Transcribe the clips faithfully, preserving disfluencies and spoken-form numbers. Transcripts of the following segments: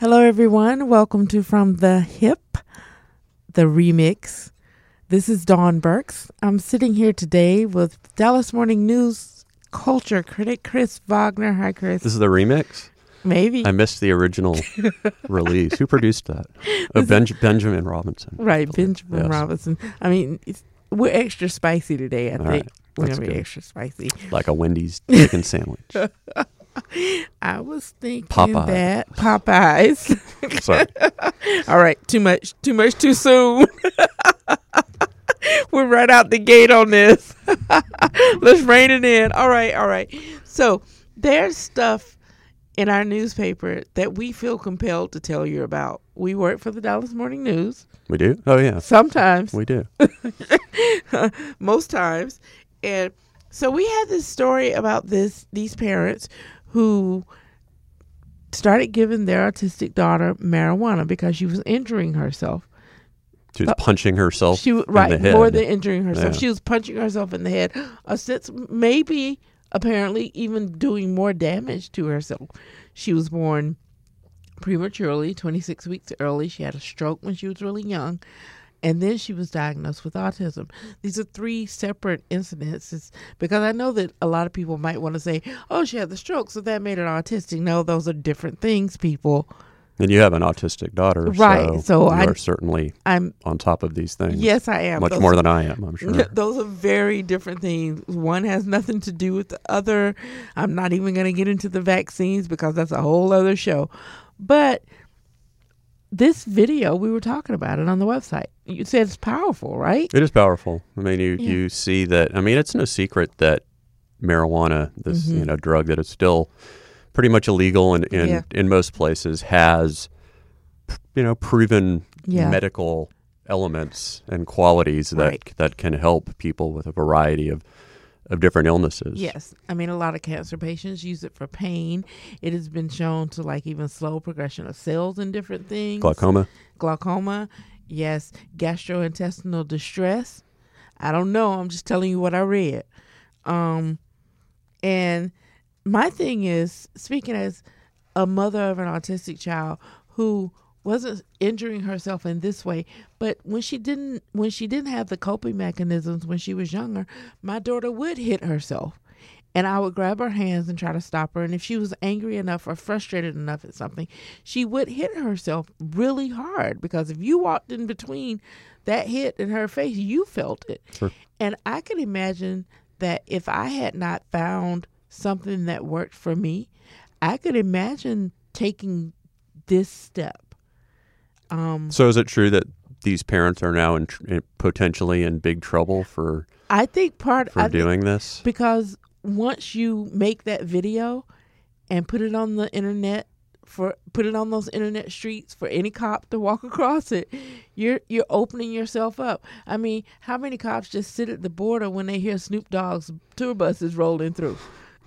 Hello, everyone. Welcome to From the Hip, the remix. This is Dawn Burks. I'm sitting here today with Dallas Morning News culture critic Chris Wagner. Hi, Chris. This is the remix? Maybe. I missed the original release. Who produced that? Oh, ben- Benjamin Robinson. Right, Benjamin yes. Robinson. I mean, it's, we're extra spicy today, I All think. right. We're That's going to be good. extra spicy. Like a Wendy's chicken sandwich. I was thinking Popeye. that Popeyes. Sorry. All right, too much, too much, too soon. We're right out the gate on this. Let's rein it in. All right, all right. So there's stuff in our newspaper that we feel compelled to tell you about. We work for the Dallas Morning News. We do? Oh, yeah. Sometimes. We do. Most times. And so we had this story about this these parents who started giving their autistic daughter marijuana because she was injuring herself. She was punching herself She in right the head. more than injuring herself. Yeah. She was punching herself in the head. Uh, since maybe apparently even doing more damage to herself. She was born prematurely, twenty-six weeks early. She had a stroke when she was really young. And then she was diagnosed with autism. These are three separate incidences because I know that a lot of people might want to say, oh, she had the stroke, so that made her autistic. No, those are different things, people. And you have an autistic daughter. Right. So, So you I- are certainly I'm on top of these things. Yes, I am. Much Those- more than I am, I'm sure. Those are very different things. One has nothing to do with the other. I'm not even going to get into the vaccines because that's a whole other show. But this video, we were talking about it on the website. You said it's powerful, right? It is powerful. I mean, you, Yeah. you see that. I mean, it's no secret that marijuana, this Mhm. you know drug that is still pretty much illegal in in, Yeah. in most places, has you know proven Yeah. medical elements and qualities that Right. that can help people with a variety of of different illnesses. Yes. I mean, a lot of cancer patients use it for pain. It has been shown to like even slow progression of cells and different things. Glaucoma. Glaucoma. Yes. Gastrointestinal distress. I don't know. I'm just telling you what I read. Um, and my thing is, speaking as a mother of an autistic child who wasn't injuring herself in this way, but when she didn't, when she didn't have the coping mechanisms when she was younger, my daughter would hit herself. And I would grab her hands and try to stop her. And if she was angry enough or frustrated enough at something, she would hit herself really hard. Because if you walked in between that hit in her face, you felt it. Sure. And I could imagine that if I had not found something that worked for me, I could imagine taking this step. Um, So is it true that these parents are now in, tr- in potentially in big trouble for I think part for I think- doing this? because once you make that video and put it on the internet for put it on those internet streets for any cop to walk across it, you're you're opening yourself up. I mean, how many cops just sit at the border when they hear Snoop Dogg's tour buses rolling through?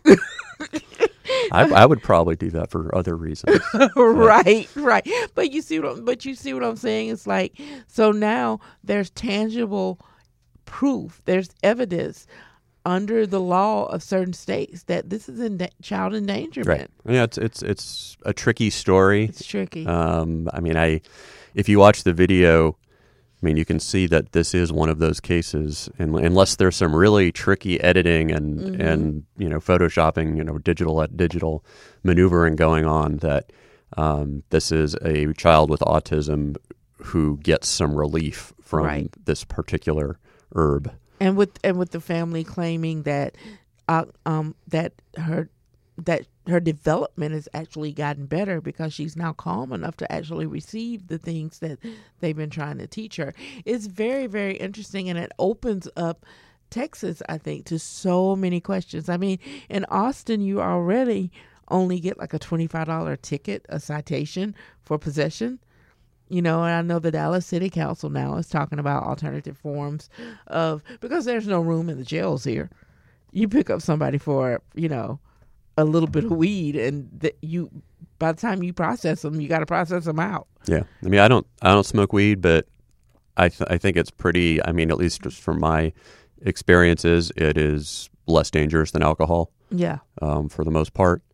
I, I would probably do that for other reasons. right, right. But you see what I'm, but you see what I'm saying? It's like, so now there's tangible proof, there's evidence under the law of certain states that this is in da- child endangerment. Right. Yeah, it's it's it's a tricky story. It's tricky. Um, I mean, I if you watch the video, I mean, you can see that this is one of those cases, and unless there's some really tricky editing and Mhm. and you know photoshopping, you know, digital digital maneuvering going on, that um, this is a child with autism who gets some relief from Right. this particular herb. And with and with the family claiming that uh, um that her that her development has actually gotten better because she's now calm enough to actually receive the things that they've been trying to teach her. It's very, very interesting, and it opens up Texas, I think, to so many questions. I mean, in Austin, you already only get like a twenty-five dollars ticket, a citation for possession. You know, and I know the Dallas City Council now is talking about alternative forms of, because there's no room in the jails here. You pick up somebody for, you know, a little bit of weed, and that you, by the time you process them, you got to process them out. Yeah, I mean, I don't, I don't smoke weed, but I, th- I think it's pretty. I mean, at least just from my experiences, it is less dangerous than alcohol, Yeah. um, for the most part.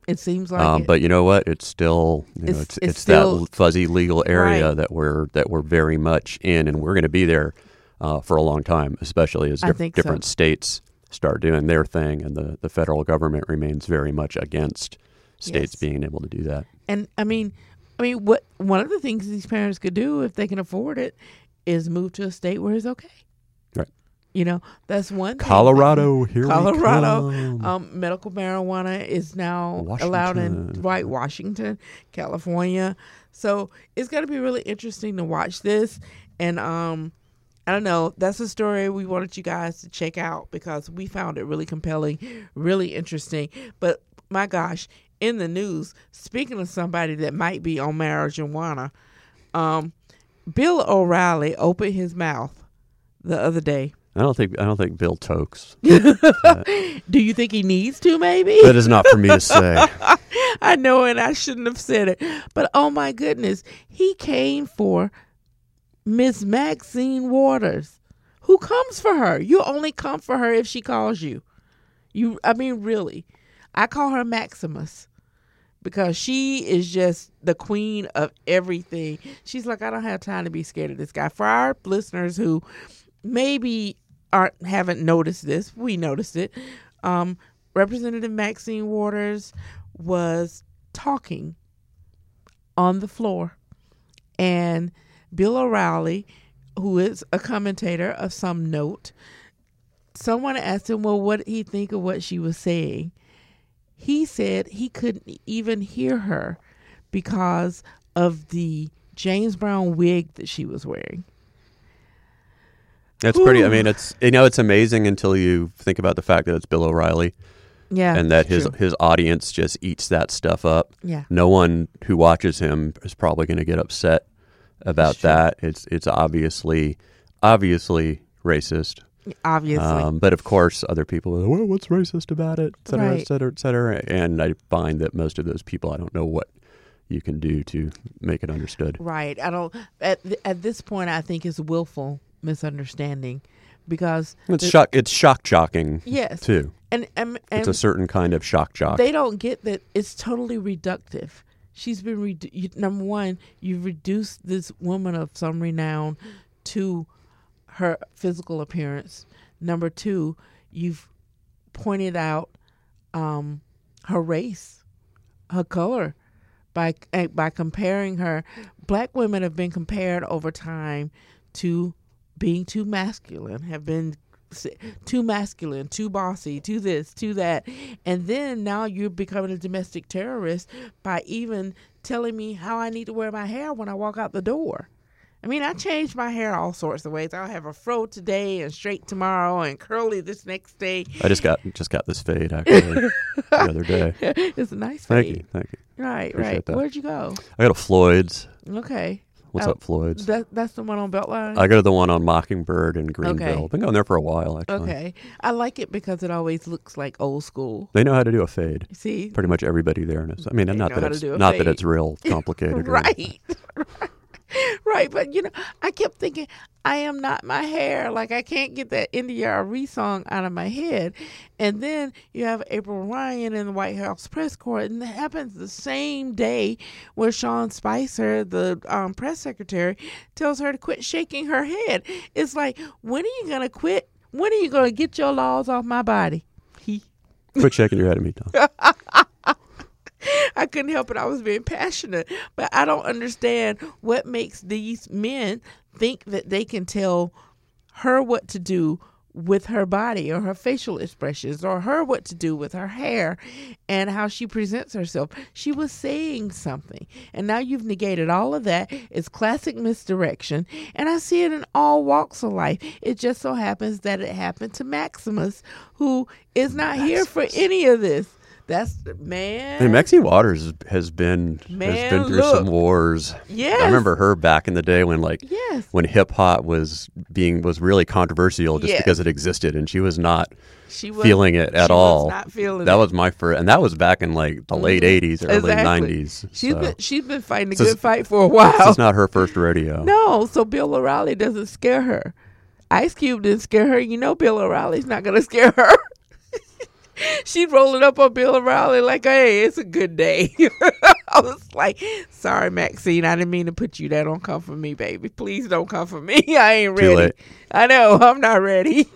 It seems like Um, it. but you know what? It's still you know It's- it's it's it's, still- that fuzzy legal area Right. that we're that we're very much in, and we're going to be there uh, for a long time, especially as I diff- think so. different states start doing their thing, and the, the federal government remains very much against states Yes. being able to do that. And I mean, I mean, what one of the things these parents could do if they can afford it is move to a state where it's okay. Right. You know, that's one thing. Colorado, here Colorado, we come. um, medical marijuana is now allowed in Washington. right Washington, California. So it's going to be really interesting to watch this. And um, I don't know, that's a story we wanted you guys to check out because we found it really compelling, really interesting. But my gosh, in the news, speaking of somebody that might be on marijuana, um, Bill O'Reilly opened his mouth the other day. I don't think I don't think Bill tokes. Do you think he needs to, maybe? That is not for me to say. I know, and I shouldn't have said it. But oh my goodness, he came for Miss Maxine Waters. Who comes for her? You only come for her if she calls you. You, I mean, really. I call her Maximus because she is just the queen of everything. She's like, I don't have time to be scared of this guy. For our listeners who maybe aren't haven't noticed this, we noticed it. Um, Representative Maxine Waters was talking on the floor, and Bill O'Reilly, who is a commentator of some note, someone asked him, well, what did he think of what she was saying? He said he couldn't even hear her because of the James Brown wig that she was wearing. That's pretty. I Ooh. mean, it's you know, it's amazing until you think about the fact that it's Bill O'Reilly Yeah, and that it's his true. his audience just eats that stuff up. Yeah. No one who watches him is probably going to get upset about That's true. that. It's it's obviously obviously racist. Obviously. Um, but of course, other people are, well, what's racist about it, et cetera, Right. et cetera, et cetera. And I find that most of those people, I don't know what you can do to make it understood. Right. I don't. At th- at this point, I think it's willful misunderstanding, because It's the- shock. It's shock jocking Yes, too. and and, It's and a certain kind of shock jock. they don't get that it's totally reductive. She's been redu- you, number one. You've reduced this woman of some renown to her physical appearance. Number two, you've pointed out um, her race, her color, by eh, by comparing her. Black women have been compared over time to being too masculine, have been s- too masculine, too bossy, too this, too that. And then now you're becoming a domestic terrorist by even telling me how I need to wear my hair when I walk out the door. I mean, I change my hair all sorts of ways. I'll have a fro today and straight tomorrow and curly this next day. I just got just got this fade actually the other day. It's a nice Thank fade. you, thank you. Right, Appreciate right. that. Where'd you go? I go to Floyd's. Okay. What's Oh, up, Floyd's? That, that's the one on Beltline? I go to the one on Mockingbird in Greenville. Okay. Been going there for a while actually. Okay. I like it because it always looks like old school. They know how to do a fade. See? Pretty much everybody there knows. I mean, They not know that how to it's do a not that fade. it's real complicated. or anything. Right. Right. But, you know, I kept thinking, I am not my hair. Like, I can't get that N D R E song out of my head. And then you have April Ryan in the White House press corps, and it happens the same day where Sean Spicer, the um, press secretary, tells her to quit shaking her head. It's like, when are you going to quit? When are you going to get your laws off my body? He. Quit shaking your head at me, Tom. I couldn't help it. I was being passionate. But I don't understand what makes these men think that they can tell her what to do with her body or her facial expressions, or her what to do with her hair and how she presents herself. She was saying something, and now you've negated all of that. It's classic misdirection, and I see it in all walks of life. It just so happens that it happened to Maximus, who is not here for any of this. That's man. Hey, Maxine Waters has been Man, has been through look. some wars. Yes. I remember her back in the day when like Yes. when hip hop was being was really controversial just Yes. because it existed, and she was not She was feeling it at she all. Was not feeling that it. was my first, and that was back in like the late eighties, early Exactly. nineties. She's so. been she's been fighting a This is- good fight for a while. This is not her first rodeo. No, so Bill O'Reilly doesn't scare her. Ice Cube didn't scare her. You know Bill O'Reilly's not going to scare her. She'd roll it up on Bill O'Reilly like, hey, it's a good day. I was like, sorry, Maxine, I didn't mean to put you there. Don't come for me, baby. Please don't come for me. I ain't ready. Too late. I know, I'm not ready.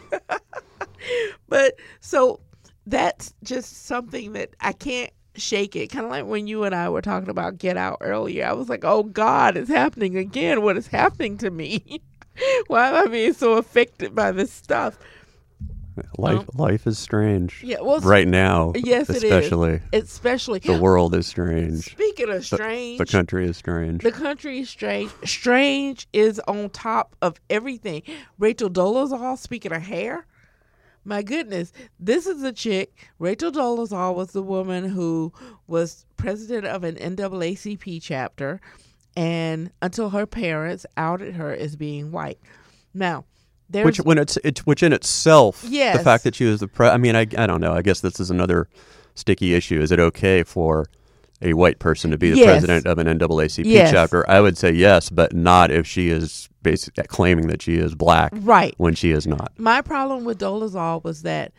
But so that's just something that I can't shake it. Kind of like when you and I were talking about Get Out earlier. I was like, oh, God, it's happening again. What is happening to me? Why am I being so affected by this stuff? Life, um, life is strange. Yeah, well, right now, yes, especially. it is. Especially the world is strange. Speaking of strange, the, the country is strange. The country is strange. Strange is on top of everything. Rachel Dolezal, speaking of hair, my goodness, this is a chick. Rachel Dolezal was the woman who was president of an N double A C P chapter, and until her parents outed her as being white. Now, there's, which when it's it's which in itself, yes. the fact that she was the pre. I mean, I I don't know. I guess this is another sticky issue. Is it okay for a white person to be the yes. president of an N double A C P yes. chapter? I would say yes, but not if she is basically claiming that she is black, right? When she is not. My problem with Dolezal was that,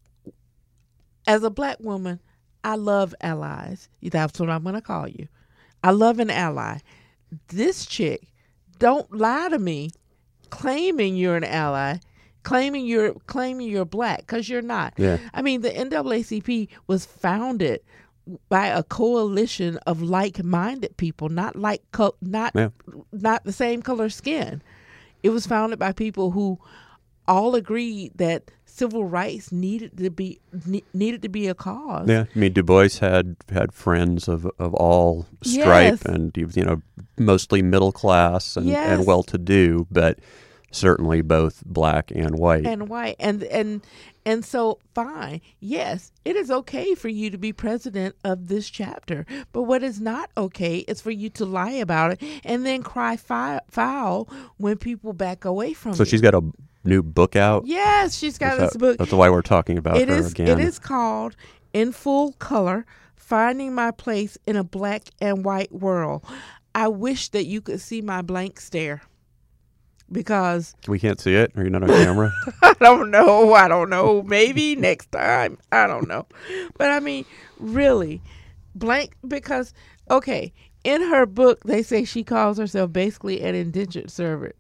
as a black woman, I love allies. That's what I'm going to call you. I love an ally. This chick, don't lie to me, claiming you're an ally, claiming you're claiming you're black, because you're not. Yeah. I mean, the N double A C P was founded by a coalition of like-minded people, not like co- not yeah. not the same color skin. It was founded by people who all agreed that civil rights needed to be ne- needed to be a cause. Yeah, I mean, Du Bois had had friends of, of all stripe, yes. and he was, you know, mostly middle class and, yes. and well to do, but certainly both black and white. And white, and and and so fine, yes, it is okay for you to be president of this chapter, but what is not okay is for you to lie about it and then cry fi- foul when people back away from so it. So she's got a new book out? Yes, she's got that, this book. That's why we're talking about it her is, again. It is called In Full Color, Finding My Place in a Black and White World. I wish that you could see my blank stare, because we can't see it. Are you not on camera? I don't know. I don't know. Maybe next time. I don't know. But I mean, really, blank, because, okay, in her book, they say she calls herself basically an indentured servant.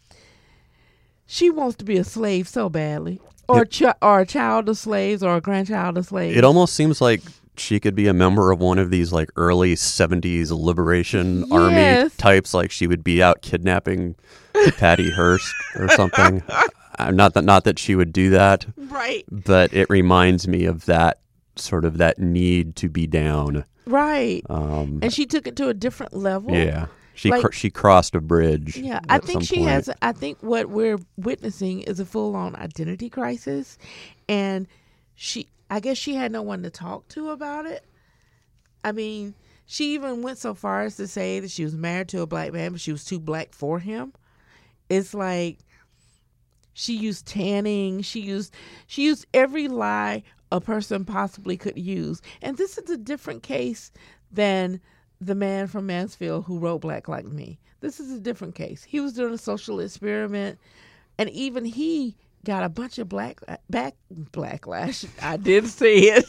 She wants to be a slave so badly, or, it, ch- or a child of slaves, or a grandchild of slaves. It almost seems like she could be a member of one of these like early seventies liberation yes. army types. Like she would be out kidnapping Patty Hearst or something. uh, not that not that she would do that, right? But it reminds me of that sort of that need to be down, right? Um, and she took it to a different level. Yeah. She like, cr- she crossed a bridge. Yeah, I think she point. has. I think what we're witnessing is a full-on identity crisis, and she. I guess she had no one to talk to about it. I mean, she even went so far as to say that she was married to a black man, but she was too black for him. It's like she used tanning. She used she used every lie a person possibly could use, and this is a different case than the man from Mansfield who wrote Black Like Me. This is a different case. He was doing a social experiment, and even he got a bunch of black back backlash. I did see it.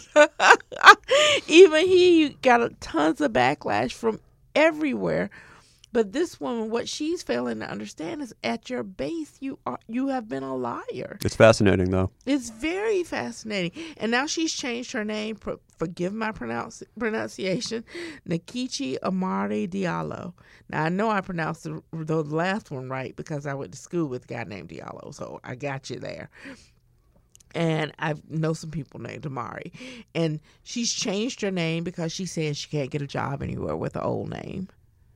Even he got a, tons of backlash from everywhere. But this woman, what she's failing to understand is, at your base, you are you have been a liar. It's fascinating, though. It's very fascinating. And now she's changed her name. Pro- forgive my pronounce- pronunciation. Nkechi Amari Diallo. Now, I know I pronounced the, the last one right because I went to school with a guy named Diallo. So I got you there. And I know some people named Amari. And she's changed her name because she says she can't get a job anywhere with the old name.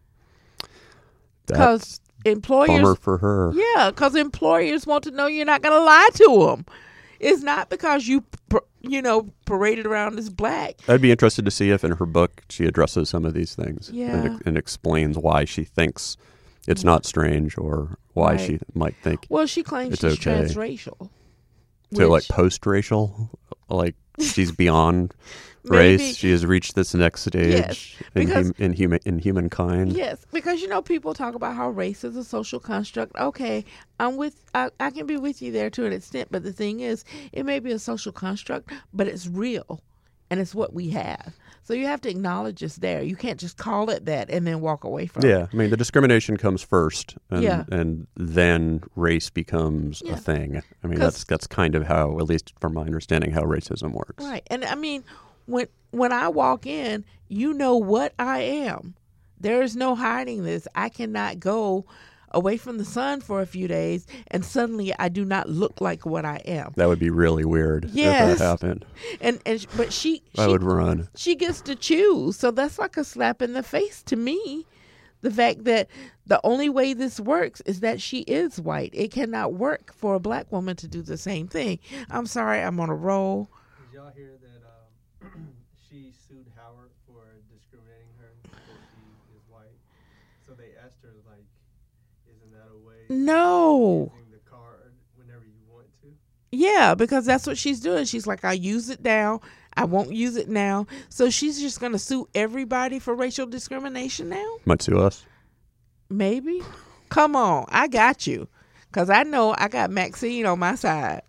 Because employers, bummer for her. Yeah, because employers want to know you're not going to lie to them. It's not because you, you know, paraded around as black. I'd be interested to see if in her book she addresses some of these things, yeah. and, and explains why she thinks it's not strange, or why right. she might think. Well, she claims it's she's okay. transracial. So, which, like post-racial. like she's beyond Maybe. race. She has reached this next stage Yes, in, because- hum, in human in humankind. Yes, because you know people talk about how race is a social construct. Okay, I'm with I, I can be with you there to an extent, but the thing is, it may be a social construct, but it's real, and it's what we have. So you have to acknowledge it's there. You can't just call it that and then walk away from it. Yeah, I mean the discrimination comes first, and Yeah. and then race becomes Yeah. a thing. I mean 'Cause- that's that's kind of how, at least from my understanding, how racism works. Right, and I mean when when I walk in, you know what I am. There is no hiding this. I cannot go away from the sun for a few days and suddenly I do not look like what I am. That would be really weird Yes. if that happened. And and but she I she, would run. she gets to choose. So that's like a slap in the face to me. The fact that the only way this works is that she is white. It cannot work for a black woman to do the same thing. I'm sorry, I'm on a roll. Did y'all hear that um, she sued Howard for discriminating her because she is white? So they asked her, like, isn't that a way No. of using the card whenever you want to? Yeah, because that's what she's doing. She's like, I use it now. I won't use it now. So she's just going to sue everybody for racial discrimination now? Might sue us. Maybe. Come on. I got you. Because I know I got Maxine on my side.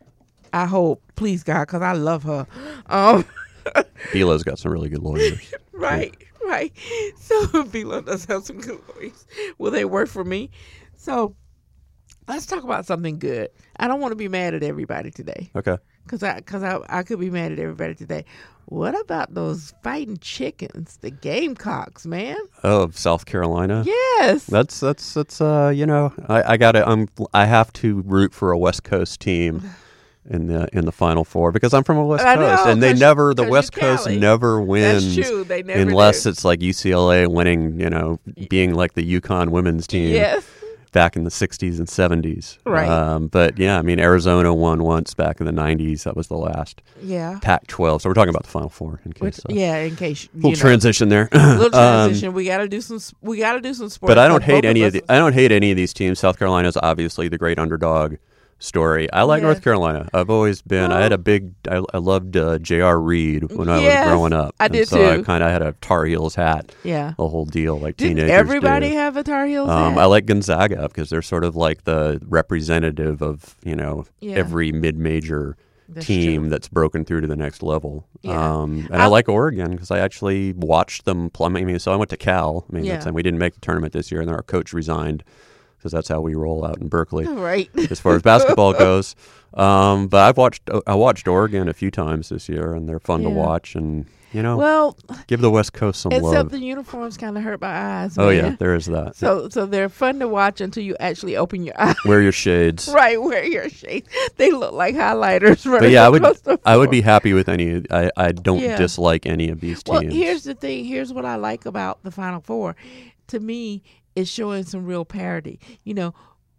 I hope. Please, God, because I love her. Um, Beela's got some really good lawyers. right, right. So Bila does have some good lawyers. Will they work for me? So let's talk about something good. I don't want to be mad at everybody today. Okay. Cause I, cause I, I could be mad at everybody today. What about those fighting chickens, the Gamecocks, man? Oh, of South Carolina. Yes. That's that's that's uh you know I I got to I'm I have to root for a West Coast team in the in the Final Four because I'm from a West I Coast know, and they 'cause- never the 'cause West you're Coast Cali. never wins That's true. They never unless do. it's like U C L A winning, you know, being like the UConn women's team Yes. back in the sixties and seventies. Right. Um, but yeah, I mean Arizona won once back in the nineties. That was the last Yeah. Pac twelve. So we're talking about the Final Four in case. Which, uh, yeah. In case you little know, transition there. little Um, transition. we gotta do some. We gotta do some sports. But I don't like hate both any of us- the. I don't hate any of these teams. South Carolina is obviously the great underdog story. I like Yeah. North Carolina. I've always been. I had Well- a big. I, I loved uh, J R. Reed when I Yes, was growing up. I And did so I too. kind of had a Tar Heels hat. Yeah. The whole deal, like Didn't teenagers everybody do. have a Tar Heels Um, hat? I like Gonzaga because they're sort of like the representative of you know Yeah. every mid-major That's team true. that's broken through to the next level. Yeah. Um, and I, I- like Oregon because I actually watched them play. I mean, so I went to Cal. I mean, Yeah. that's, and we didn't make the tournament this year, and then our coach resigned because that's how we roll out in Berkeley Right. as far as basketball goes. Um, but I've watched I watched Oregon a few times this year, and they're fun to Yeah. watch. And you know, Well, give the West Coast some except love. the uniforms kind of hurt my eyes. Oh yeah, man. there is that. So so they're fun to watch until you actually open your eyes. Wear your shades. Right, wear your shades. They look like highlighters. But running yeah, I would across the I would floor. be happy with any. I, I don't Yeah. dislike any of these Well, teams. here's the thing. Here's what I like about the Final Four. To me, it's showing some real parity. You know,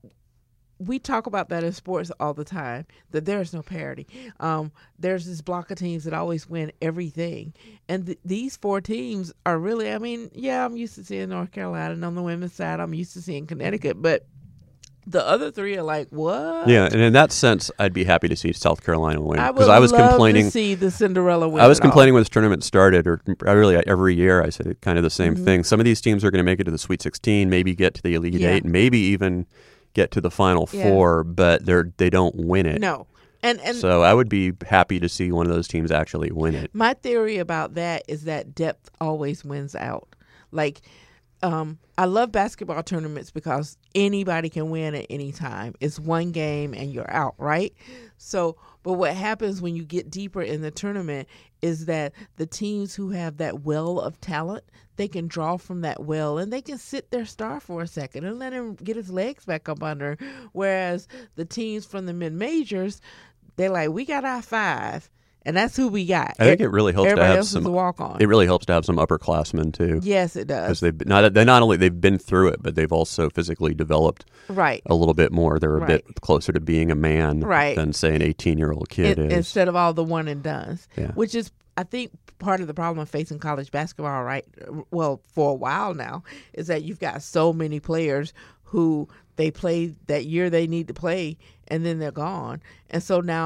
we talk about that in sports all the time, that there's no parity. Um, there's this block of teams that always win everything. And th- these four teams are really, I mean, yeah, I'm used to seeing North Carolina. And on the women's side, I'm used to seeing Connecticut. But the other three are like, what? Yeah, and in that sense, I'd be happy to see South Carolina win I would because I was love complaining. to see the Cinderella win. I was it all. complaining when this tournament started, or I really every year I said kind of the same Mhm. thing. Some of these teams are going to make it to the Sweet sixteen, maybe get to the Elite Yeah. Eight, maybe even get to the Final Yeah. Four, but they're they don't win it. No. And, and So I would be happy to see one of those teams actually win it. my theory about that is that depth always wins out. Like, um, I love basketball tournaments because anybody can win at any time. It's one game and you're out, right? So, but what happens when you get deeper in the tournament is that the teams who have that well of talent, they can draw from that well and they can sit their star for a second and let him get his legs back up under. Whereas the teams from the mid-majors, they're like, we got our five. And that's who we got. I think it really helps to Everybody have else is some. a walk on. It really helps to have some upperclassmen too, Yes, it because does. they've not they not only they've been through it, but they've also physically developed Right. a little bit more. They're a Right. bit closer to being a man Right. than say an eighteen-year-old kid In- is. instead of all the one and dones, Yeah. which is, I think, part of the problem of facing college basketball, right? Well, for a while now, is that you've got so many players who they play that year they need to play, and then they're gone. And so now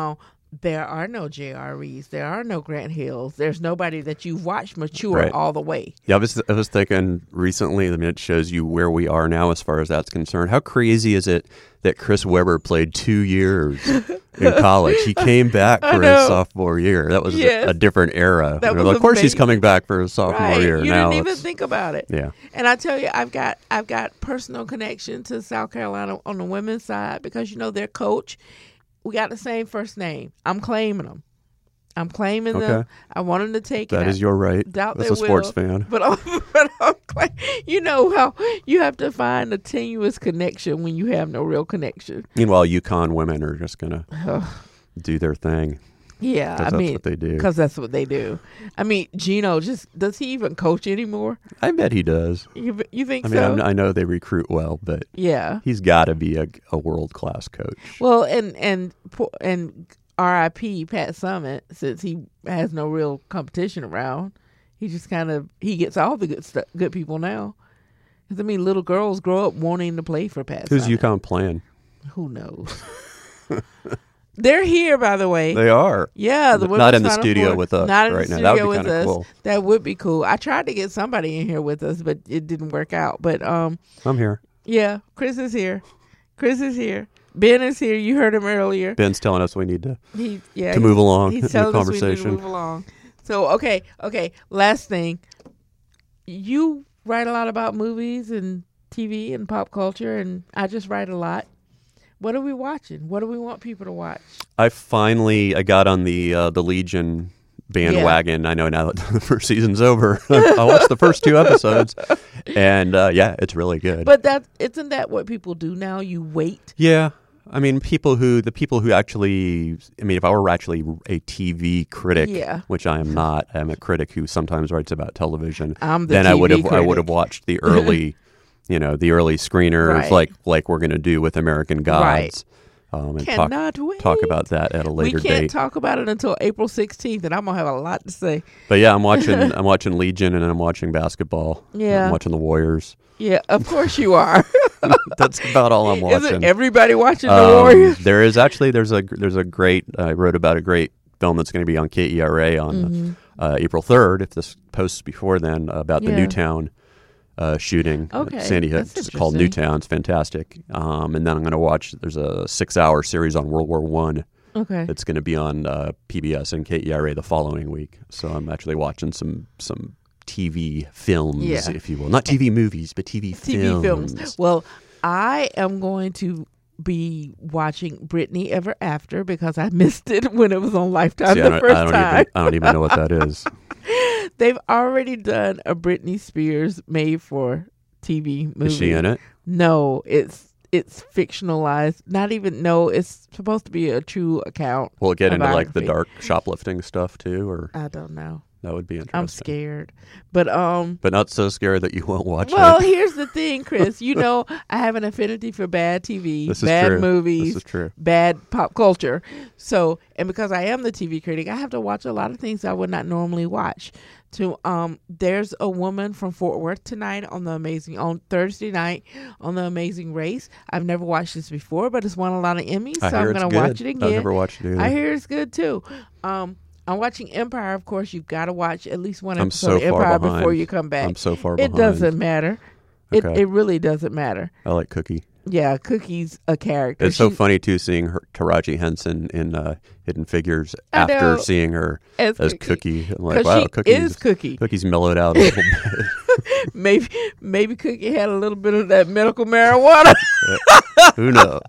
there are no J R Es. There are no Grant Hills. There's nobody that you've watched mature Right. all the way. Yeah, I was I was thinking recently. I mean, it shows you where we are now as far as that's concerned. How crazy is it that Chris Webber played two years in college? He came back I for his know. sophomore year. That was a- Yes. a, different era. That You know, was of course, he's amazing. coming back for his sophomore Right. year. You now didn't even it's- think about it. Yeah, And I tell you, I've got I've got personal connection to South Carolina on the women's side because you know their coach. We got the same first name. I'm claiming them. I'm claiming them. Okay. I want them to take it. that I is your right doubt as they a sports will. fan. But I'm, but I'm claim, you know how you have to find a tenuous connection when you have no real connection. Meanwhile, UConn women are just gonna do their thing. Yeah, 'Cause I that's mean, what they do. because that's what they do. I mean, Gino just does he even coach anymore? I bet he does. You you think I mean, so? I'm, I know they recruit well, but yeah. he's got to be a, a world class coach. Well, and and po- and R I P Pat Summitt, since he has no real competition around, he just kind of he gets all the good stuff, good people now. Because I mean, little girls grow up wanting to play for Pat. Who's Summitt. UConn playing? Who knows? They're here, by the way. They are. Yeah, the Not women's in the Final studio Four. with us Not in right the now. That would studio be with kinda us. cool. That would be cool. I tried to get somebody in here with us, but it didn't work out. But um, I'm here. yeah, Chris is here. Chris is here. Ben is here. You heard him earlier. Ben's telling us we need to, He yeah to he- move along in He's the telling us we need to conversation. move along. So okay, okay. Last thing, you write a lot about movies and T V and pop culture, and I just write a lot. What are we watching? What do we want people to watch? I finally I got on the uh, the Legion bandwagon. I know now that the first season's over. I watched the first two episodes, and uh, yeah, it's really good. But that isn't that what people do now? You wait. yeah, I mean, people who the people who actually, I mean, if I were actually a T V critic, Yeah. which I am not, I'm a critic who sometimes writes about television. I'm the then I T V would have I critic. would have watched the early, you know, the early screeners Right. like like we're going to do with American Gods. Right. Um, and talk, Cannot wait. talk about that at a We later can't date. talk about it until April sixteenth, and I'm gonna have a lot to say. But yeah, I'm watching I'm watching Legion and I'm watching basketball. Yeah. I'm watching the Warriors. Yeah, of course you are. That's about all I'm watching. Isn't everybody watching the Um, Warriors? There is actually there's a there's a great I wrote about a great film that's going to be on K E R A on Mm-hmm. uh, April third. If this posts before then, about the Yeah. Newtown uh, shooting. at Okay, Sandy Hook. that's It's called interesting. Newtown. It's fantastic. Um, and then I'm going to watch. There's a six hour series on World War One. Okay. That's going to be on uh, P B S and K E R A the following week. So I'm actually watching some some T V films, Yeah. if you will, not T V movies, but T V T V films. films. Well, I am going to be watching Brittany Ever After because I missed it when it was on Lifetime See, I the don't, first I don't time. even I don't even know what that is. They've already done a Britney Spears made for T V movie. Is she in it? No, it's it's fictionalized. Not even no, it's supposed to be a true account. Will it get A into like the biography. dark shoplifting stuff too, or I don't know. that would be interesting. I'm scared. But um but not so scared that you won't watch well, it. here's the thing, Chris. You know, I have an affinity for bad T V, This is bad true. movies, This is true. bad pop culture. So, and because I am the T V critic, I have to watch a lot of things I would not normally watch. To um, there's a woman from Fort Worth tonight on the Amazing on Thursday night on the Amazing Race. I've never watched this before, but it's won a lot of Emmys, I so hear I'm it's gonna good. watch it again. I've never watched it either. I hear it's good too. Um, I'm watching Empire. Of course, you've got to watch at least one I'm episode so of far Empire behind. before you come back. I'm so far It behind. doesn't matter. It Okay. it really doesn't matter. I like Cookie. Yeah, Cookie's a character. It's so She- funny too seeing her, Taraji Henson in uh, Hidden Figures I after know. seeing her as, as Cookie. Cookie. I'm like, 'Cause wow, she Cookie's, is Cookie. Cookie's mellowed out a little bit. Maybe maybe Cookie had a little bit of that medical marijuana. Who knows?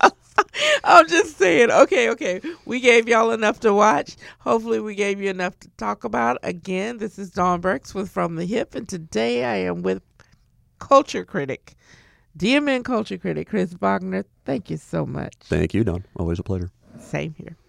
I'm just saying. Okay, okay. We gave y'all enough to watch. Hopefully, we gave you enough to talk about. Again, this is Dawn Burks with From the Hip, and today I am with culture critic, D M N culture critic Chris Wagner. Thank you so much. Thank you, Don. Always a pleasure. Same here.